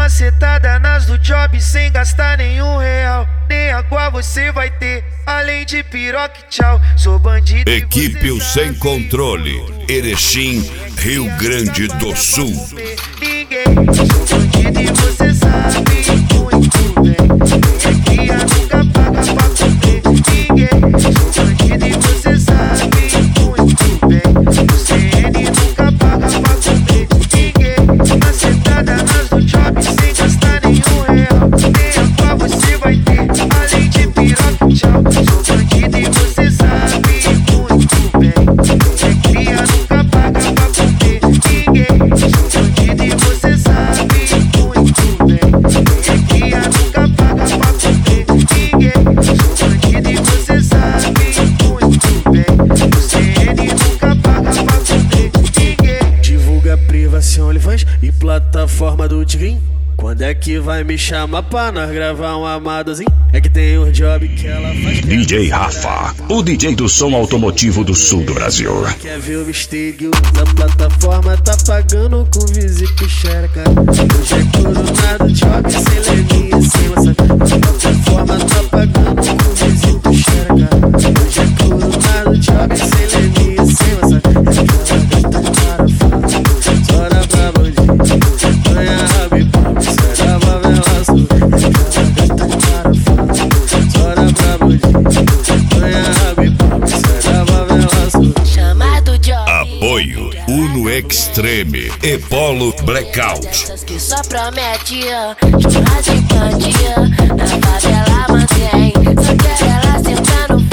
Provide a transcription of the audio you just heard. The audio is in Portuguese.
macetada nas do job sem gastar nenhum real. Nem água você vai ter, além de piroca e tchau. Sou bandido. Equipe O Sem Controle, Erechim, Rio Grande do Sul. Ninguém, sou bandido e você sabe muito bem. Aqui a nunca paga pra comer. Ninguém, sou bandido e você sabe muito bem. O CN nunca paga pra comer. Ninguém, macetada nas do job sem gastar nenhum real. Nem água você vai ter, além de piroca e tchau. Sou bandido e você sabe muito bem. É cria, nunca paga pra comer. Ninguém, sou bandido e você sabe muito bem. É cria, nunca paga pra comer. Ninguém, sou bandido e você sabe muito bem. O CN nunca paga pra comer. Ninguém. Divulga privação, OnlyFans e plataforma do Tigrinho. Quando é que vai me chamar pra nós gravar um amadozinho? É que tem um job que ela faz. DJ Rafa, o DJ do som automotivo do sul do Brasil. Quer ver o mistério da plataforma? Tá pagando com visita e xereca. Hoje é coronado, job sem levinha, sem maçã. A plataforma tá pagando com visita e xereca. Hoje é coronado, job sem levinha, sem maçã. Aquela gata para fora, chora pra bandido. Ganha rabo e pau, sai da favela sul. Aquela gata para fora, chora pra bandido. Ganha rabo e pau, sai da favela sul. Chamado Job. Apoio Uno Extreme e Polo Blackout. Essas que só promete churrasco e pandinha. Na favela mantém, só quer ela sentar no